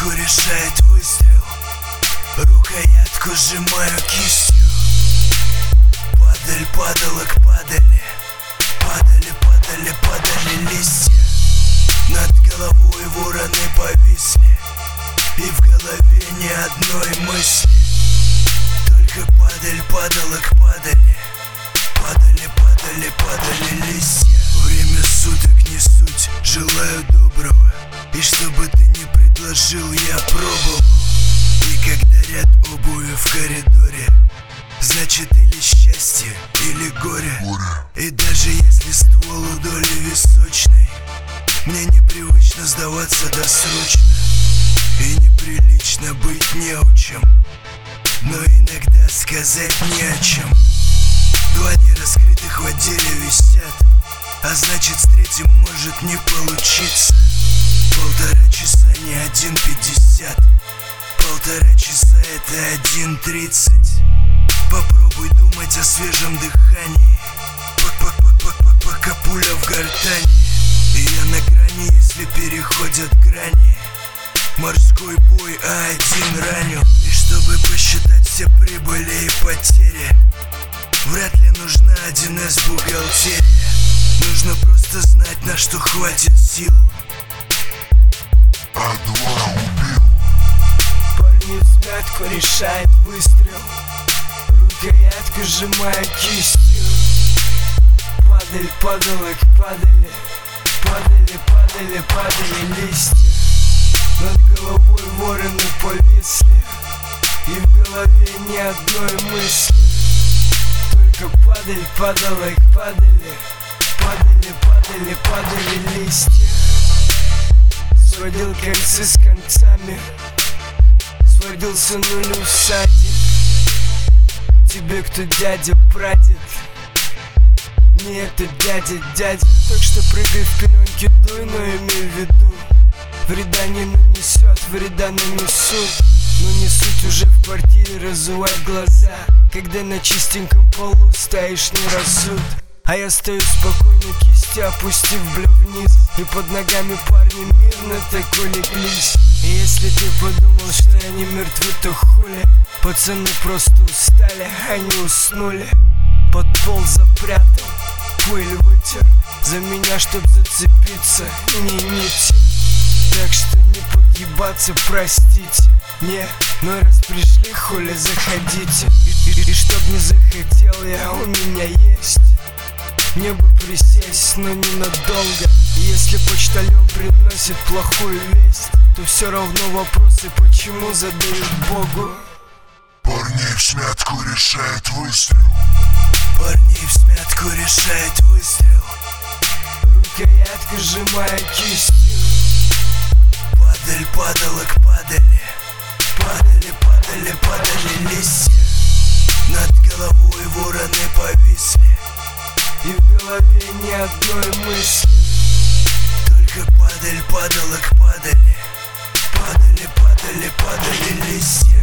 смятку решает выстрел. Рукоятку сжимаю кистью. Падаль, падалок, падали. Падали, падали, падали листья. Над головой вороны повисли. И в голове ни одной мысли. Только падаль, падалок, падали. Падали, падали, падали листья. Время суток не суть, желаю доброго. И чтобы ты не предложил, я пробовал. И когда ряд обуви в коридоре, значит или счастье, или горе. И даже если ствол у доли височной, мне непривычно сдаваться досрочно. И неприлично быть неучим, но иногда сказать не о чем. Два нераскрытых в отделе висят, а значит с третьим может не получиться. 1,5 часа не 1:50. 1,5 часа это 1:30. Попробуй думать о свежем дыхании, пока пуля в гортани. И я на грани, если переходят грани. Морской бой А1 ранил. И чтобы посчитать все прибыли и потери, вряд ли нужна 1С бухгалтерия. Нужно просто знать, на что хватит сил. А2 убил. Парни в смятку решает выстрел. Рукоятку сжимая кистью. Падаль, падалок, падали. Падали, падали, падали листья. Над головой вороны повисли. И в голове ни одной мысли. Только падаль, падалок, падали. Падали, падали, падали листья. Сводил концы с концами. Сводился нулю в садик. Тебе кто дядя, прадед? Не это дядя. Так что прыгай в пеленки, дуй, но имей в виду, вреда не нанесет, вреда нанесут. Но не суть уже в квартире разувать глаза, когда на чистеньком полу стоишь неразут. А я стою спокойно, кисти опустив вниз. И под ногами парни мирно так улеглись. И если ты подумал, что они мертвы, то хули. Пацаны просто устали, они уснули. Под пол запрятал, пыль вытер. За меня, чтоб зацепиться, не нити. Так что не подъебаться, простите. Не, но раз пришли, хули, заходите. И чтоб не захотел я, у меня есть. Мне бы присесть, но ненадолго. И если почтальон приносит плохую весть, то все равно вопросы почему задают Богу. Парни в смятку решает выстрел. Парни в смятку решает выстрел. Рукоятку сжимая кистью. Падаль, падалок, падали. Падали, падали, падали листья. Над головой вороны повисли. И в голове ни одной мысли. Только падаль, падалок, падали. Падали, падали, падали листья.